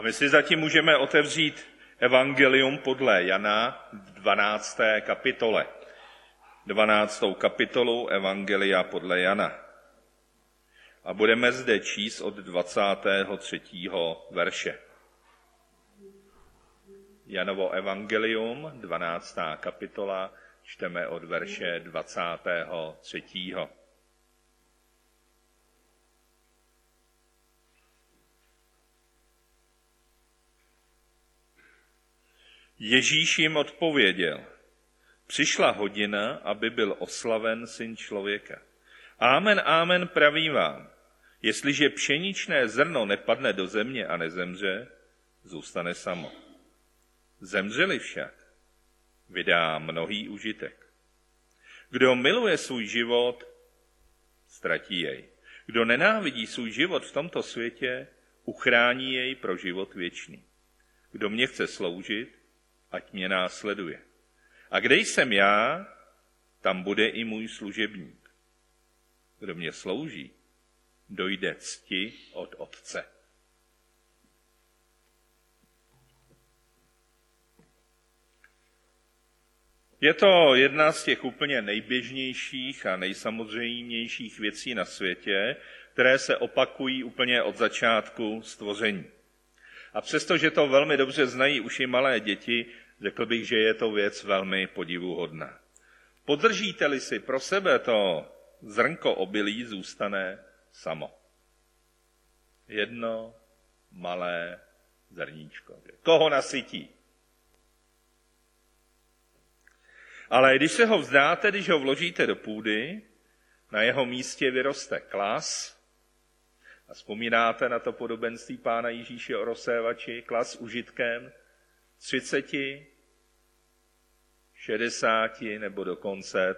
My si zatím můžeme otevřít Evangelium podle Jana v 12. kapitole. 12. kapitolu Evangelia podle Jana. A budeme zde číst od 23. verše. Janovo Evangelium, 12. kapitola, čteme od verše 23. Ježíš jim odpověděl: Přišla hodina, aby byl oslaven Syn člověka. Amen, amen, pravím vám, jestliže pšeničné zrno nepadne do země a nezemře, zůstane samo. Zemřeli však, vydá mnohý užitek. Kdo miluje svůj život, ztratí jej. Kdo nenávidí svůj život v tomto světě, uchrání jej pro život věčný. Kdo mě chce sloužit, ať mě následuje. A kde jsem já, tam bude i můj služebník. Kdo mě slouží, dojde cti od Otce. Je to jedna z těch úplně nejběžnějších a nejsamozřejmějších věcí na světě, které se opakují úplně od začátku stvoření. A přestože to velmi dobře znají už i malé děti, řekl bych, že je to věc velmi podivuhodná. Podržíte-li si pro sebe to zrnko obilí, zůstane samo. Jedno malé zrníčko. Koho nasytí? Ale když se ho vzdáte, když ho vložíte do půdy, na jeho místě vyroste klas. A vzpomínáte na to podobenství Pána Ježíše o rozsévači, klas užitkem 30, 60 nebo dokonce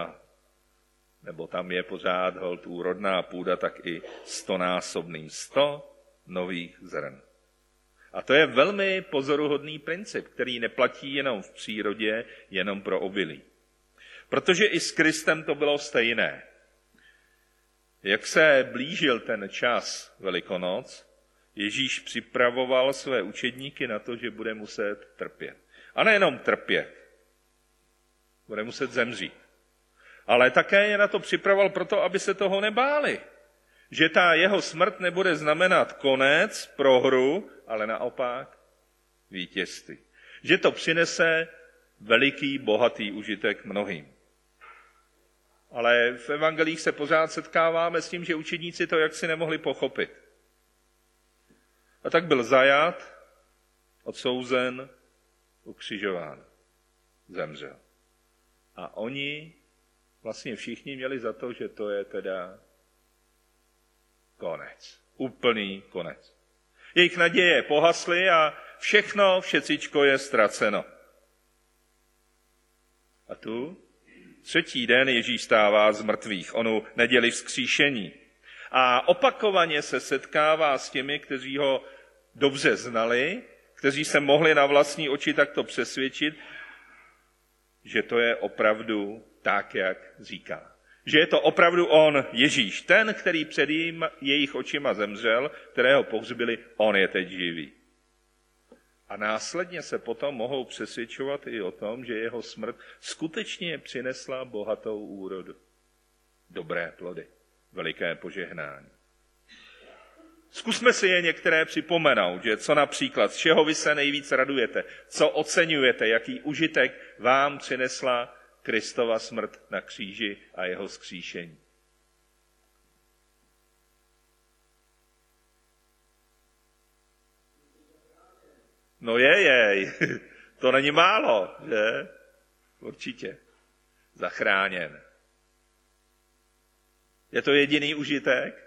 tam je pořád holt úrodná půda, tak i 100násobným 100 nových zrn. A to je velmi pozoruhodný princip, který neplatí jenom v přírodě, jenom pro obilí. Protože i s Kristem to bylo stejné. Jak se blížil ten čas Velikonoc, Ježíš připravoval své učedníky na to, že bude muset trpět. A nejenom trpět, bude muset zemřít. Ale také je na to připravoval proto, aby se toho nebáli. Že ta jeho smrt nebude znamenat konec, prohru, ale naopak vítězství. Že to přinese veliký, bohatý užitek mnohým. Ale v evangelích se pořád setkáváme s tím, že učedníci to jaksi nemohli pochopit. A tak byl zajat, odsouzen, ukřižován, zemřel. A oni vlastně všichni měli za to, že to je teda konec. Úplný konec. Jejich naděje pohasly a všecičko je ztraceno. A tu třetí den Ježíš stává z mrtvých, onu neděli vzkříšení. A opakovaně se setkává s těmi, kteří ho dobře znali, kteří se mohli na vlastní oči takto přesvědčit, že to je opravdu tak, jak říká. Že je to opravdu on, Ježíš, ten, který před jejich očima zemřel, kterého pohřbili, on je teď živý. A následně se potom mohou přesvědčovat i o tom, že jeho smrt skutečně přinesla bohatou úrodu. Dobré plody, veliké požehnání. Zkusme si je některé připomenout, že co například, z čeho vy se nejvíc radujete, co oceňujete, jaký užitek vám přinesla Kristova smrt na kříži a jeho vzkříšení. No to není málo, že? Určitě. Zachráněn. Je to jediný užitek?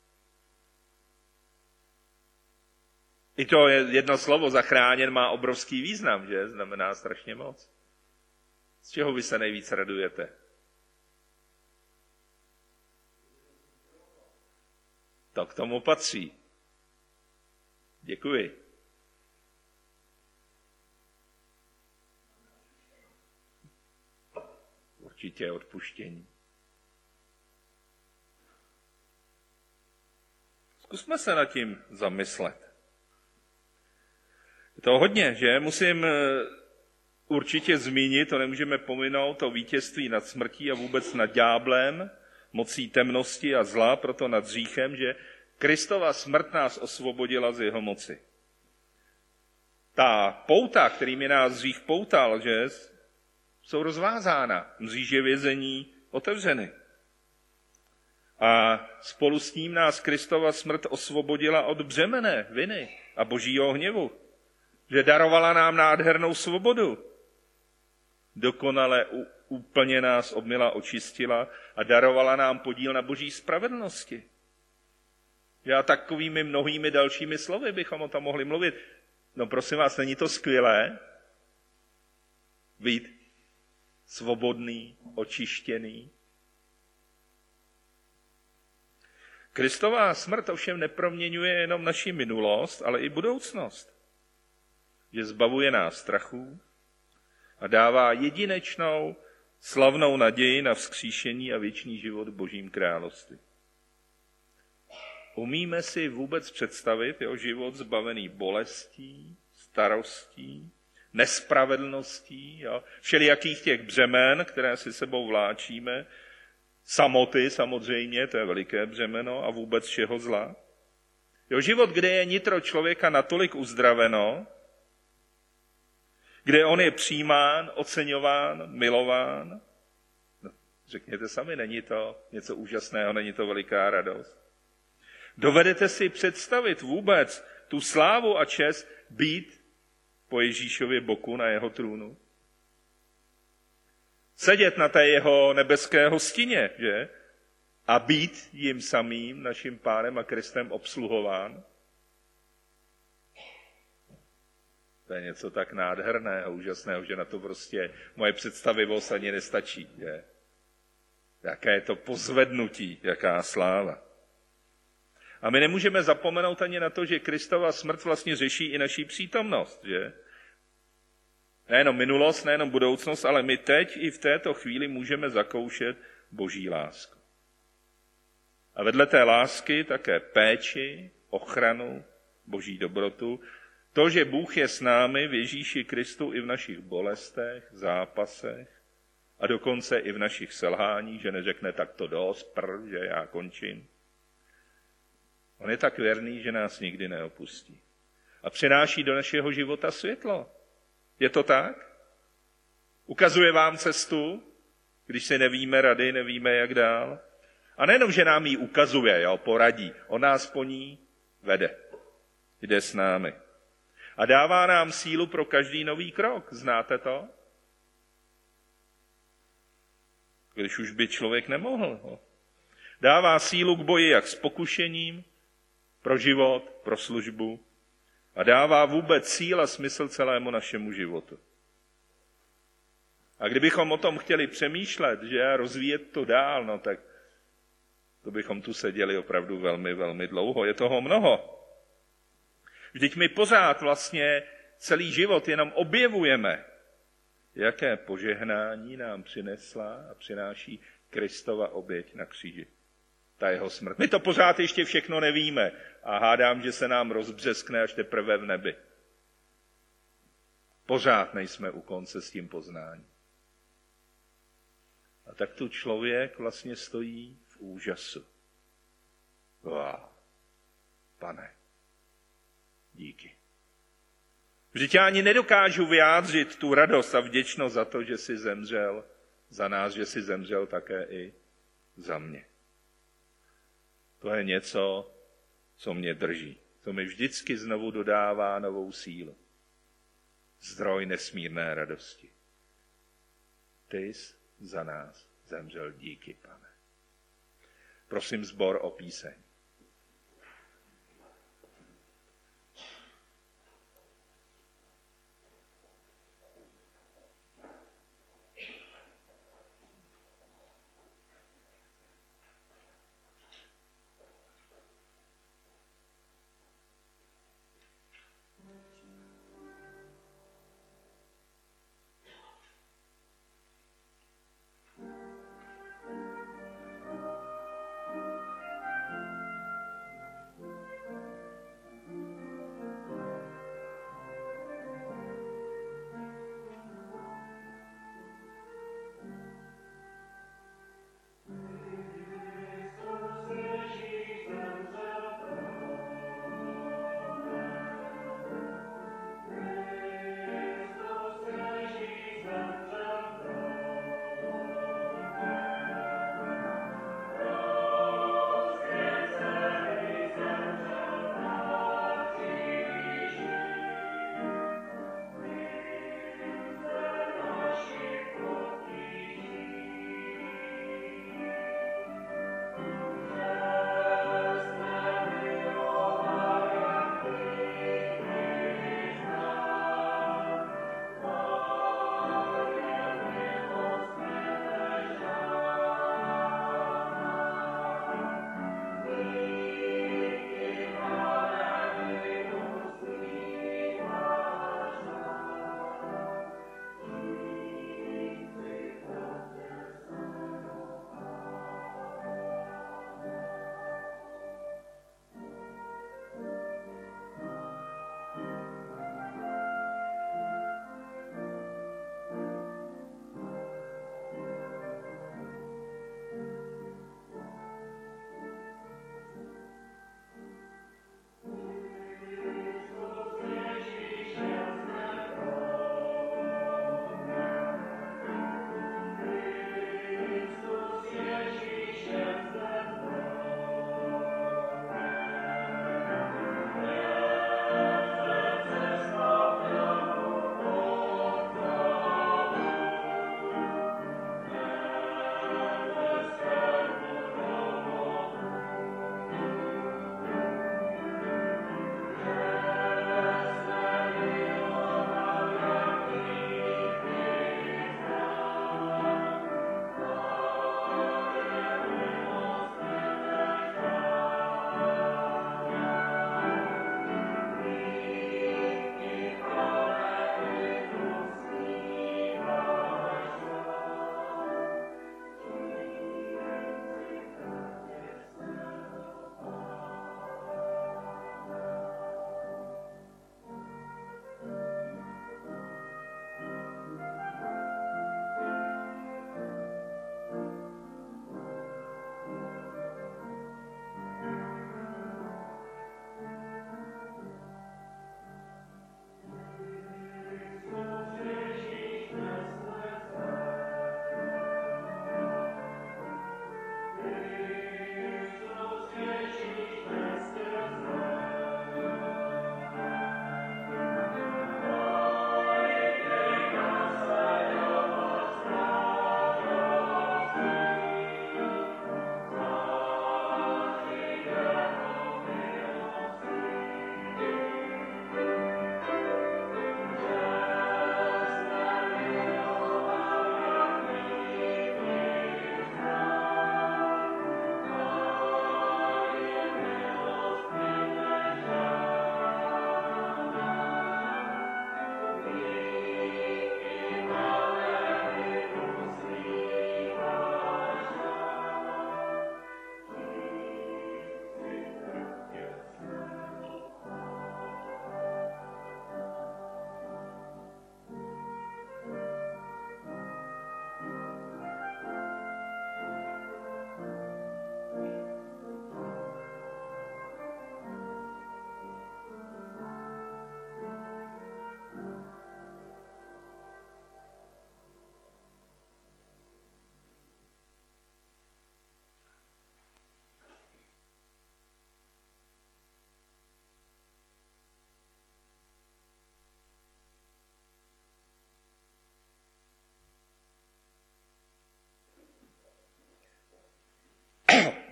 I to jedno slovo zachráněn má obrovský význam, že? Znamená strašně moc. Z čeho vy se nejvíc radujete? To k tomu patří. Děkuji. Určitě odpuštění. Zkusme se nad tím zamyslet. To hodně, že? Musím určitě zmínit, to nemůžeme pominout, to vítězství nad smrtí a vůbec nad ďáblem, mocí temnosti a zla, proto nad hříchem, že Kristova smrt nás osvobodila z jeho moci. Ta pouta, kterými nás hřích poutal, že jsou rozvázána. Mříže vězení otevřeny. A spolu s tím nás Kristova smrt osvobodila od břemene, viny a božího hněvu. Že darovala nám nádhernou svobodu. Dokonale úplně nás obmila, očistila a darovala nám podíl na boží spravedlnosti. A takovými mnohými dalšími slovy bychom o tom mohli mluvit. No prosím vás, není to skvělé? Být svobodný, očištěný. Kristová smrt ovšem neproměňuje jenom naši minulost, ale i budoucnost. Že zbavuje nás strachů a dává jedinečnou, slavnou naději na vzkříšení a věčný život v Božím království. Umíme si vůbec představit jeho život zbavený bolestí, starostí, nespravedlností, všelijakých těch břemen, které si sebou vláčíme, samoty samozřejmě, to je veliké břemeno, a vůbec všeho zla. Jeho život, kde je nitro člověka natolik uzdraveno, kde on je přijímán, oceňován, milován. No, řekněte sami, není to něco úžasného, není to veliká radost. Dovedete si představit vůbec tu slávu a čest být po Ježíšově boku na jeho trůnu? Sedět na té jeho nebeské hostině, že? A být jim samým, naším Pánem a Kristem obsluhován? To je něco tak nádherného, úžasného, že na to prostě moje představivost ani nestačí. Že? Jaké je to pozvednutí, jaká sláva. A my nemůžeme zapomenout ani na to, že Kristova smrt vlastně řeší i naší přítomnost. Že? Nejenom minulost, nejenom budoucnost, ale my teď i v této chvíli můžeme zakoušet Boží lásku. A vedle té lásky také péči, ochranu, Boží dobrotu, to, že Bůh je s námi v Ježíši Kristu i v našich bolestech, zápasech a dokonce i v našich selháních, že neřekne tak to dost, že já končím. On je tak věrný, že nás nikdy neopustí. A přináší do našeho života světlo. Je to tak? Ukazuje vám cestu, když si nevíme rady, nevíme jak dál. A nejenom, že nám ji ukazuje, poradí, on nás po ní vede. Jde s námi. A dává nám sílu pro každý nový krok. Znáte to? Když už by člověk nemohl. Dává sílu k boji jak s pokušením, pro život, pro službu a dává vůbec cíl a smysl celému našemu životu. A kdybychom o tom chtěli přemýšlet, že rozvíjet to dál, tak to bychom tu seděli opravdu velmi, velmi dlouho. Je toho mnoho. Vždyť my pořád vlastně celý život jenom objevujeme, jaké požehnání nám přinesla a přináší Kristova oběť na kříži. Ta jeho smrt. My to pořád ještě všechno nevíme a hádám, že se nám rozbřeskne až teprve v nebi. Pořád nejsme u konce s tím poznáním. A tak tu člověk vlastně stojí v úžasu. Pane, díky. Vždyť já ani nedokážu vyjádřit tu radost a vděčnost za to, že jsi zemřel za nás, že jsi zemřel také i za mě. To je něco, co mě drží. To mi vždycky znovu dodává novou sílu. Zdroj nesmírné radosti. Ty jsi za nás zemřel, díky, Pane. Prosím sbor o píseň.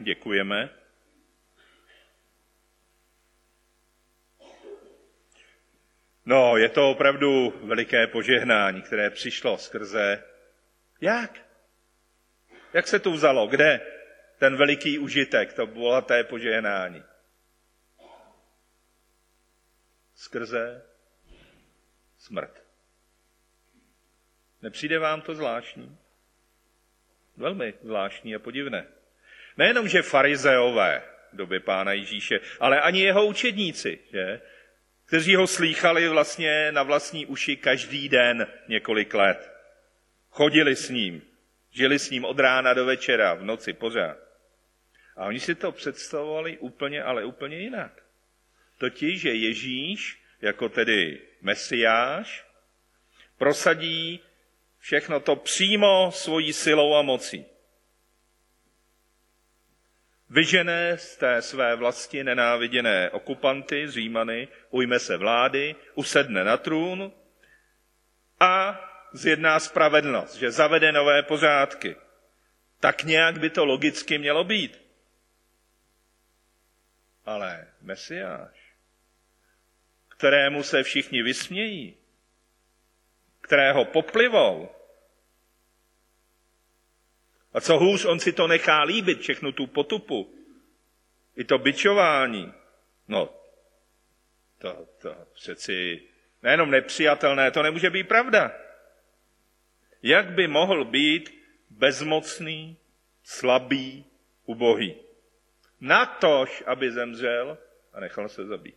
děkujeme. No, je to opravdu veliké požehnání, které přišlo skrze... Jak? Jak se to vzalo? Kde ten veliký užitek, to bohaté požehnání? Skrze smrt. Nepřijde vám to zvláštní? Velmi zvláštní a podivné. Nejenom, že farizeové v době Pána Ježíše, ale ani jeho učedníci, že? Kteří ho slýchali vlastně na vlastní uši každý den několik let. Chodili s ním, žili s ním od rána do večera, v noci pořád. A oni si to představovali úplně, ale úplně jinak. Totiž, že Ježíš, jako tedy Mesiáš, prosadí všechno to přímo svojí silou a mocí. Vyžene z té své vlasti nenáviděné okupanty, Římany, ujme se vlády, usedne na trůn a zjedná spravedlnost, že zavede nové pořádky. Tak nějak by to logicky mělo být. Ale Mesiáš, kterému se všichni vysmějí, kterého poplivou, a co hůř, on si to nechá líbit, všechnu tu potupu, i to bičování, no, to přeci nejenom nepřijatelné, to nemůže být pravda. Jak by mohl být bezmocný, slabý, ubohý? Natož, aby zemřel a nechal se zabít.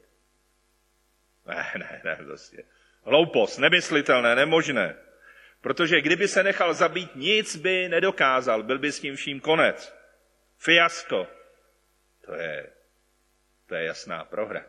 Ne, vlastně. Hloupost, nemyslitelné, nemožné. Protože kdyby se nechal zabít, nic by nedokázal, byl by s tím vším konec. Fiasko. To je jasná prohra.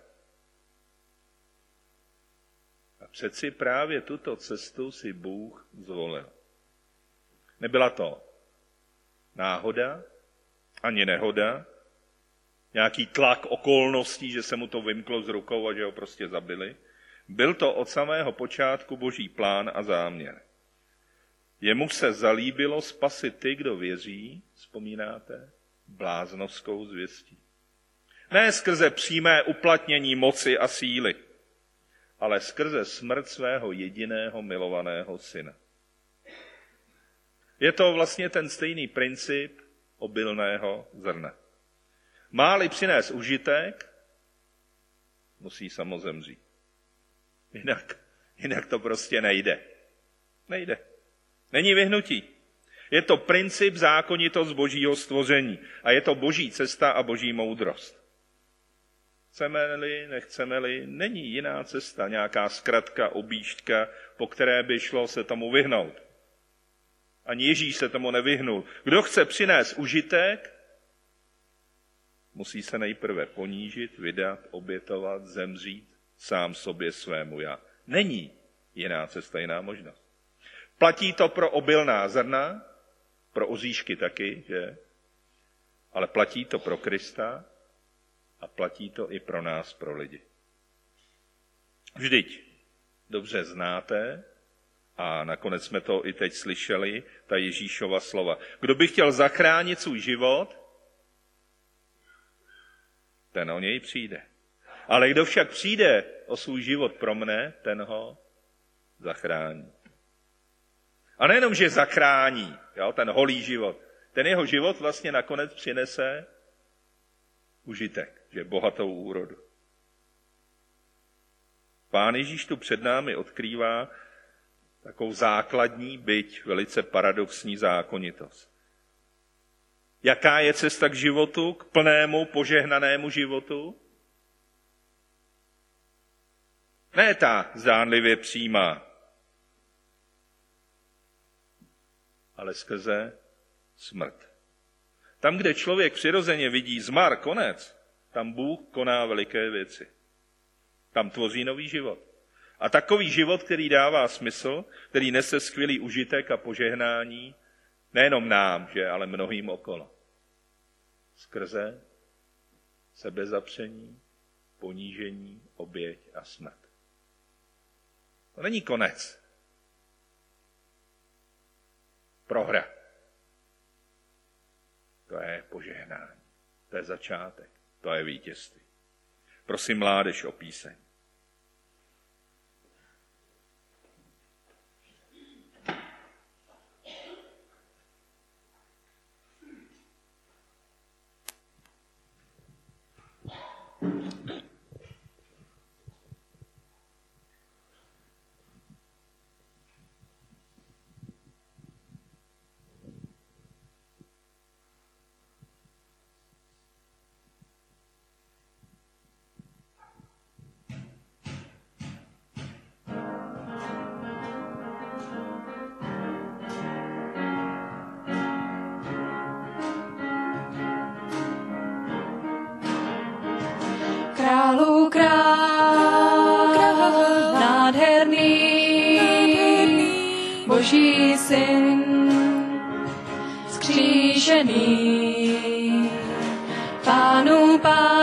A přeci právě tuto cestu si Bůh zvolil. Nebyla to náhoda, ani nehoda, nějaký tlak okolností, že se mu to vymklo z rukou a že ho prostě zabili. Byl to od samého počátku Boží plán a záměr. Jemu se zalíbilo spasit ty, kdo věří, vzpomínáte, bláznovskou zvěstí. Ne skrze přímé uplatnění moci a síly, ale skrze smrt svého jediného milovaného syna. Je to vlastně ten stejný princip obilného zrna. Má-li přinést užitek, musí samo zemřít. Jinak to prostě nejde. Nejde. Není vyhnutí. Je to princip zákonitost Božího stvoření. A je to Boží cesta a Boží moudrost. Chceme-li, nechceme-li, není jiná cesta, nějaká zkratka, objížďka, po které by šlo se tomu vyhnout. Ani Ježíš se tomu nevyhnul. Kdo chce přinést užitek, musí se nejprve ponížit, vydat, obětovat, zemřít sám sobě svému já. Není jiná cesta, jiná možnost. Platí to pro obilná zrna, pro oříšky taky, že? Ale platí to pro Krista a platí to i pro nás, pro lidi. Vždyť dobře znáte, a nakonec jsme to i teď slyšeli, ta Ježíšova slova. Kdo by chtěl zachránit svůj život, ten o něj přijde. Ale kdo však přijde o svůj život pro mne, ten ho zachrání. A nejenom, že zachrání, jo, ten holý život, ten jeho život vlastně nakonec přinese užitek, že bohatou úrodu. Pán Ježíš tu před námi odkrývá takovou základní, byť velice paradoxní zákonitost. Jaká je cesta k životu, k plnému, požehnanému životu? Ne ta zdánlivě přímá, ale skrze smrt. Tam, kde člověk přirozeně vidí zmar, konec, tam Bůh koná veliké věci. Tam tvoří nový život. A takový život, který dává smysl, který nese skvělý užitek a požehnání, nejenom nám, že, ale mnohým okolo. Skrze sebezapření, ponížení, oběť a smrt. To není konec. Prohra. To je požehnání. To je začátek, to je vítězství. Prosím mládež o píseň. Králu král, nádherný, Boží syn, zkřížený, Pánu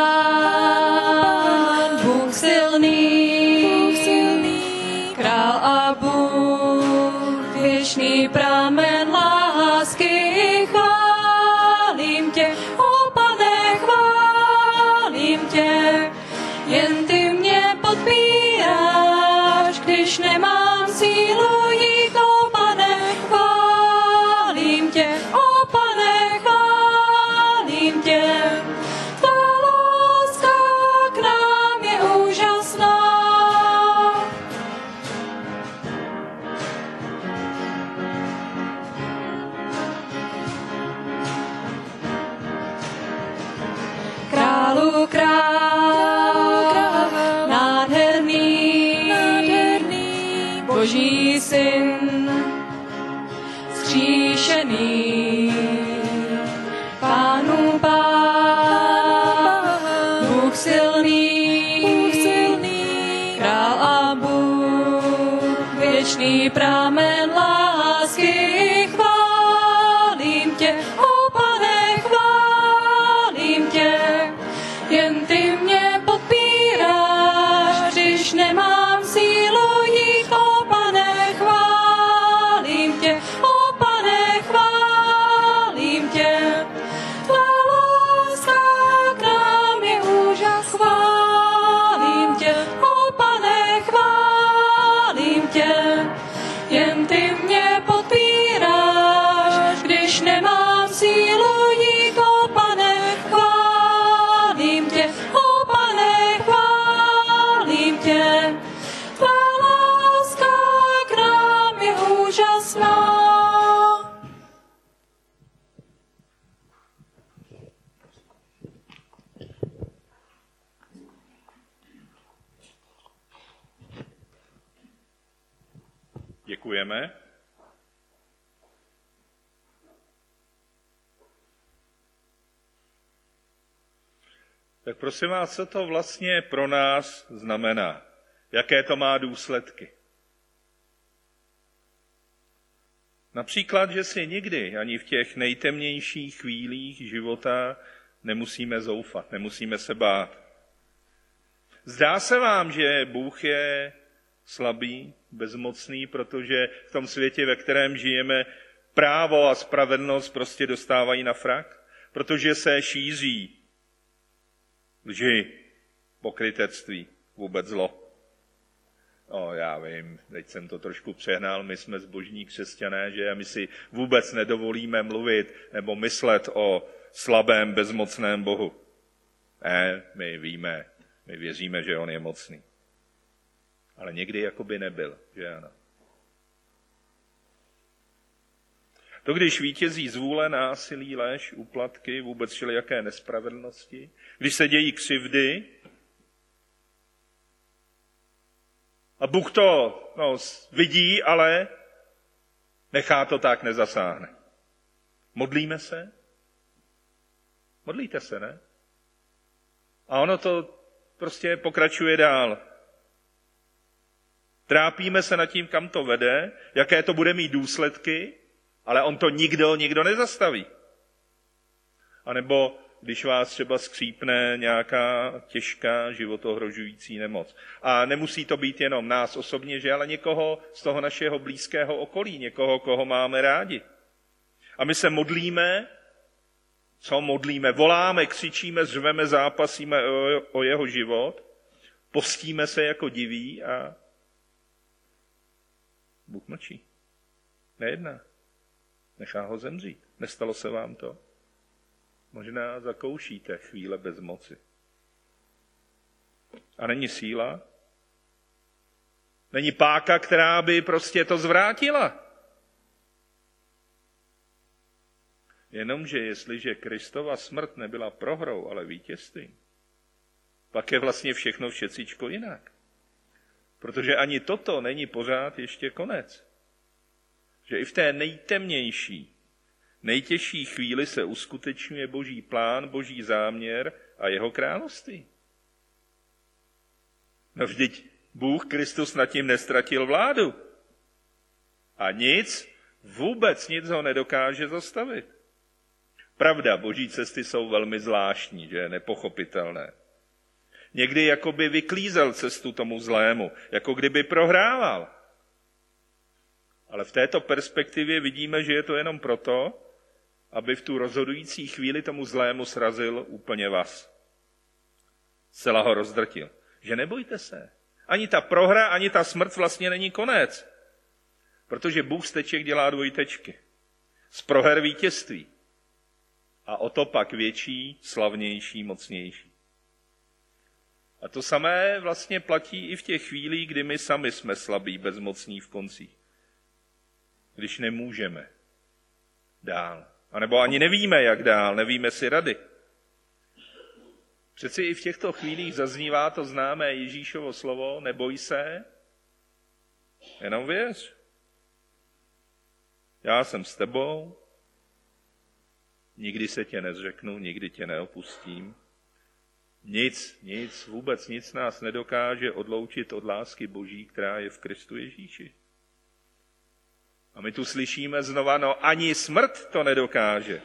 Pán, Bůh silný, král a Bůh, věčný pramen lásky, chválím tě, o Pane, chválím tě. Jen ty mě podpíráš, když nemám sílu jít, o Pane, chválím tě, o Pane, chválím tě. Tvá láska k nám je úžasná. Králu král, nádherný, Boží syn, zkříšený, Pánu Pán, Bůh silný, král a Bůh, věčný pramen lásky, chválím tě, o Pane, chválím tě. Jen ty mě podpíráš, když nemám sílu jít, o Pane, chválím tě, o Pane, chválím tě. Tvá láska k nám je úžas, chválím tě, o Pane, chválím tě. Jen ty mě podpíráš, když nemám sílu jít, o Pane, chválím tě, o Pane, chválím tě. Tvá láska k nám je úžasná. Děkujeme. Tak prosím vás, co to vlastně pro nás znamená? Jaké to má důsledky? Například, že si nikdy ani v těch nejtemnějších chvílích života nemusíme zoufat, nemusíme se bát. Zdá se vám, že Bůh je slabý, bezmocný, protože v tom světě, ve kterém žijeme, právo a spravedlnost prostě dostávají na frak, protože se šíří lži, pokrytectví, vůbec zlo. Já vím, teď jsem to trošku přehnal, my jsme zbožní křesťané, že my si vůbec nedovolíme mluvit nebo myslet o slabém, bezmocném Bohu. My víme, my věříme, že on je mocný. Ale někdy jakoby nebyl, že ano. To, když vítězí zvůle, násilí, lež, úplatky, vůbec všelijaké nespravedlnosti, když se dějí křivdy, a Bůh to vidí, ale nechá to tak, nezasáhne. Modlíme se? Modlíte se, ne? A ono to prostě pokračuje dál. Trápíme se nad tím, kam to vede, jaké to bude mít důsledky, ale on to nikdo nezastaví. A nebo když vás třeba skřípne nějaká těžká životohrožující nemoc. A nemusí to být jenom nás osobně, že ale někoho z toho našeho blízkého okolí, někoho, koho máme rádi. A my se modlíme, co modlíme, voláme, křičíme, řveme, zápasíme o jeho život, postíme se jako diví a Bůh mlčí. Nejedná. Nechá ho zemřít. Nestalo se vám to? Možná zakoušíte chvíle bez moci. A není síla? Není páka, která by prostě to zvrátila? Jenomže jestliže Kristova smrt nebyla prohrou, ale vítězstvím, pak je vlastně všechno všecíčko jinak. Protože ani toto není pořád ještě konec. Že i v té nejtemnější, nejtěžší chvíli se uskutečňuje Boží plán, Boží záměr a jeho království. No vždyť Bůh Kristus nad tím nestratil vládu. A nic, vůbec nic ho nedokáže zastavit. Pravda, Boží cesty jsou velmi zvláštní, že nepochopitelné. Někdy jakoby vyklízel cestu tomu zlému, jako kdyby prohrával. Ale v této perspektivě vidíme, že je to jenom proto, aby v tu rozhodující chvíli tomu zlému srazil úplně vás. Zcela ho rozdrtil. Že nebojte se. Ani ta prohra, ani ta smrt vlastně není konec. Protože Bůh z teček dělá dvojtečky. Z proher vítězství. A o to pak větší, slavnější, mocnější. A to samé vlastně platí i v těch chvílích, kdy my sami jsme slabí, bezmocní v koncích. Když nemůžeme dál. A nebo ani nevíme, jak dál, nevíme si rady. Přeci i v těchto chvílích zaznívá to známé Ježíšovo slovo, neboj se, jenom věř. Já jsem s tebou, nikdy se tě nezřeknu, nikdy tě neopustím. Nic, vůbec nic nás nedokáže odloučit od lásky Boží, která je v Kristu Ježíši. A my tu slyšíme znova, no ani smrt to nedokáže.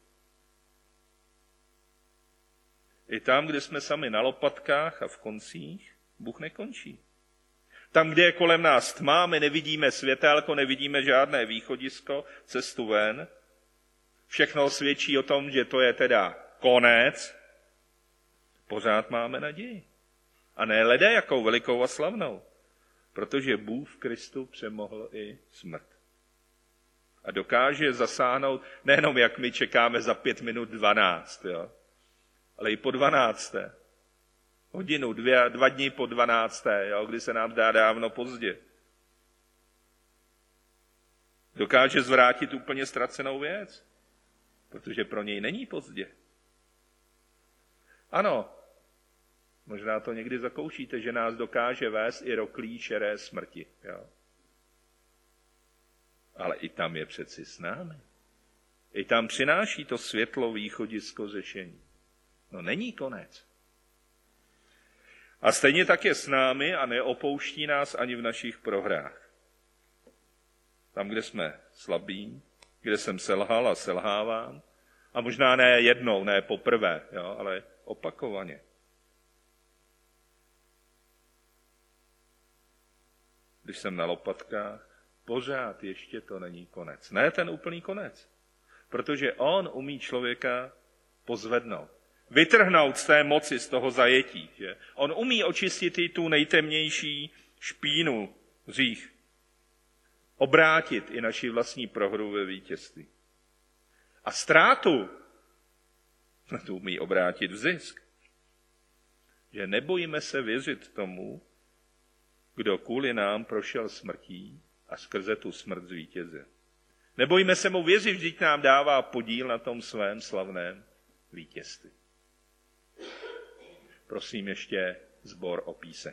I tam, kde jsme sami na lopatkách a v koncích, Bůh nekončí. Tam, kde je kolem nás tma, my nevidíme světélko, nevidíme žádné východisko, cestu ven. Všechno svědčí o tom, že to je teda konec. Pořád máme naději. A ne leda jakou velikou a slavnou. Protože Bůh v Kristu přemohl i smrt. A dokáže zasáhnout nejenom jak my čekáme za 5 minut 12, jo, ale i po 12. Hodinu, 2 dny po 12, jo, kdy se nám dá dávno pozdě. Dokáže zvrátit úplně ztracenou věc, protože pro něj není pozdě. Ano, možná to někdy zakoušíte, že nás dokáže vést i roklí šeré smrti. Jo. Ale i tam je přeci s námi. I tam přináší to světlo východisko řešení. No není konec. A stejně tak je s námi a neopouští nás ani v našich prohrách. Tam, kde jsme slabí, kde jsem selhal a selhávám, a možná ne jednou, ne poprvé, jo, ale opakovaně. Když jsem na lopatkách, pořád ještě to není konec. Ne ten úplný konec. Protože on umí člověka pozvednout. Vytrhnout z té moci, z toho zajetí. Že? On umí očistit i tu nejtemnější špínu, hřích. Obrátit i naši vlastní prohru ve vítězství. A ztrátu to umí obrátit v zisk. Že nebojíme se věřit tomu, kdo kvůli nám prošel smrtí a skrze tu smrt zvítězil. Nebojíme se mu věřit, vždyť nám dává podíl na tom svém slavném vítězství. Prosím ještě sbor o píseň.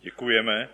Děkujeme.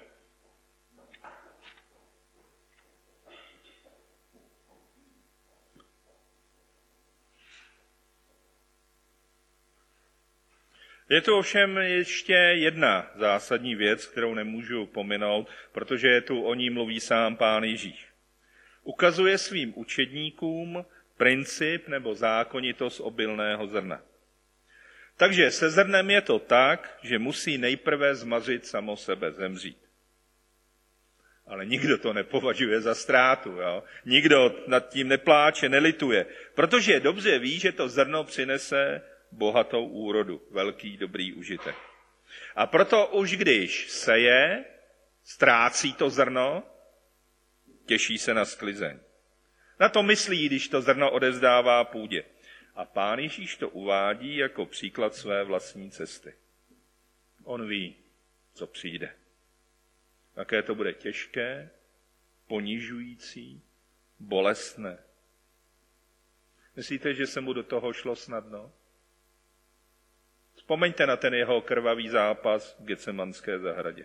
Je tu ovšem ještě jedna zásadní věc, kterou nemůžu pominout, protože tu o ní mluví sám Pán Ježíš. Ukazuje svým učedníkům princip nebo zákonitost obilného zrna. Takže se zrnem je to tak, že musí nejprve zmařit samo sebe, zemřít. Ale nikdo to nepovažuje za ztrátu. Jo? Nikdo nad tím nepláče, nelituje, protože dobře ví, že to zrno přinese bohatou úrodu, velký dobrý užitek. A proto už když seje, ztrácí to zrno, těší se na sklizeň. Na to myslí, když to zrno odevzdává půdě. A Pán Ježíš to uvádí jako příklad své vlastní cesty. On ví, co přijde. Jaké to bude těžké, ponižující, bolestné. Myslíte, že se mu do toho šlo snadno? Vzpomeňte na ten jeho krvavý zápas v Getsemanské zahradě.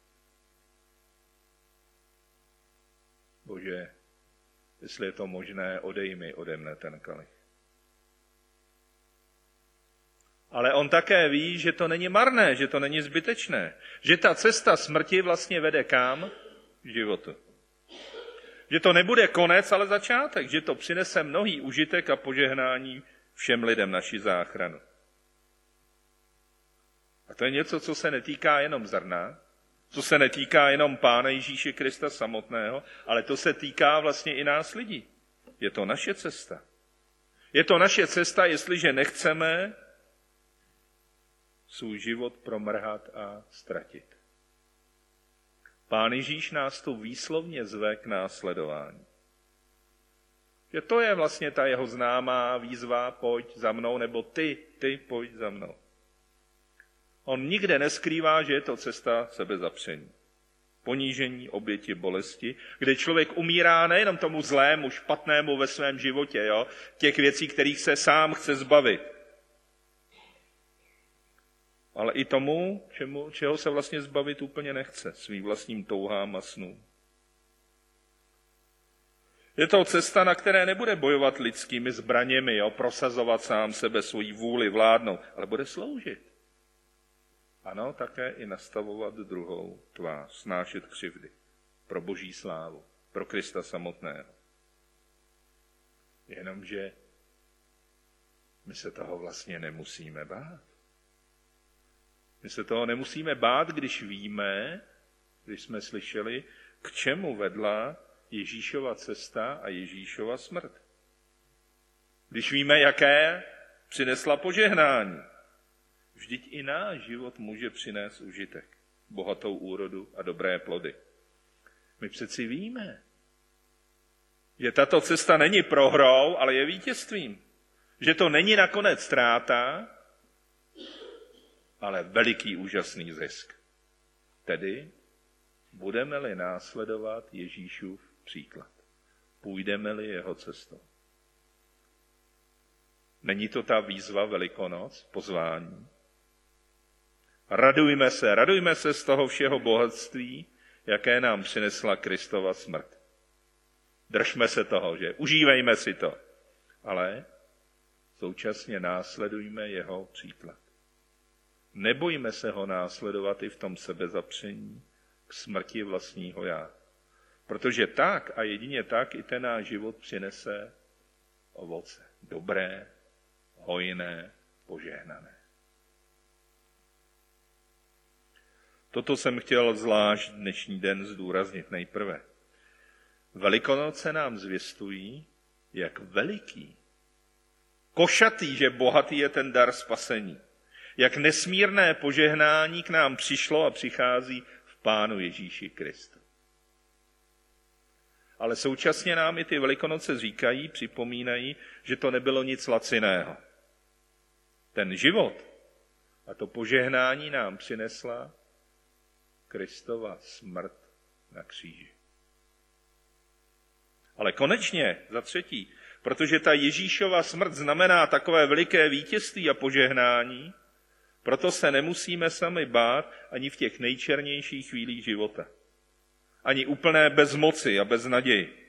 Bože, jestli je to možné, odej mi ode mne ten kalich. Ale on také ví, že to není marné, že to není zbytečné. Že ta cesta smrti vlastně vede kam? K životu. Že to nebude konec, ale začátek. Že to přinese mnohý užitek a požehnání všem lidem naší záchranu. A to je něco, co se netýká jenom zrna, co se netýká jenom Pána Ježíše Krista samotného, ale to se týká vlastně i nás lidí. Je to naše cesta. Je to naše cesta, jestliže nechceme svůj život promrhat a ztratit. Pán Ježíš nás tu výslovně zve k následování. Že to je vlastně ta jeho známá výzva, pojď za mnou, nebo ty pojď za mnou. On nikde neskrývá, že je to cesta sebezapření. Ponížení, oběti, bolesti, kde člověk umírá nejenom tomu zlému, špatnému ve svém životě, jo? Těch věcí, kterých se sám chce zbavit, ale i tomu, čeho se vlastně zbavit úplně nechce, svým vlastním touhám a snům. Je to cesta, na které nebude bojovat lidskými zbraněmi, jo? Prosazovat sám sebe, svoji vůli, vládnout, ale bude sloužit. Ano, také i nastavovat druhou tvář, snášet křivdy pro Boží slávu, pro Krista samotného. Jenomže my se toho vlastně nemusíme bát. My se toho nemusíme bát, když víme, když jsme slyšeli, k čemu vedla Ježíšova cesta a Ježíšova smrt. Když víme, jaké přinesla požehnání. Vždyť i náš život může přinést užitek, bohatou úrodu a dobré plody. My přeci víme, že tato cesta není prohrou, ale je vítězstvím. Že to není nakonec ztráta, ale veliký úžasný zisk. Tedy budeme-li následovat Ježíšův příklad. Půjdeme-li jeho cestou. Není to ta výzva Velikonoc, pozvání? Radujme se z toho všeho bohatství, jaké nám přinesla Kristova smrt. Držme se toho, že užívejme si to, ale současně následujme jeho příklad. Nebojme se ho následovat i v tom sebezapření k smrti vlastního já. Protože tak a jedině tak i ten náš život přinese ovoce. Dobré, hojné, požehnané. Toto jsem chtěl zvlášť dnešní den zdůraznit nejprve. Velikonoce nám zvěstují, jak veliký, košatý, že bohatý je ten dar spasení. Jak nesmírné požehnání k nám přišlo a přichází v Pánu Ježíši Kristu. Ale současně nám i ty Velikonoce říkají, připomínají, že to nebylo nic laciného. Ten život a to požehnání nám přinesla Kristova smrt na kříži. Ale konečně, za třetí, protože ta Ježíšova smrt znamená takové veliké vítězství a požehnání, Proto se nemusíme sami bát ani v těch nejčernějších chvílích života. Ani úplné bezmoci a beznaději.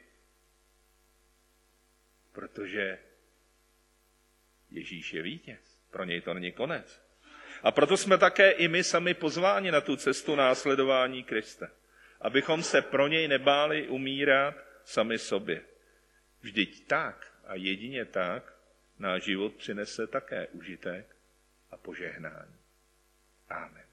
Protože Ježíš je vítěz. Pro něj to není konec. A proto jsme také i my sami pozváni na tu cestu následování Krista. Abychom se pro něj nebáli umírat sami sobě. Vždyť tak a jedině tak náš život přinese také užitek a požehnání. Amen.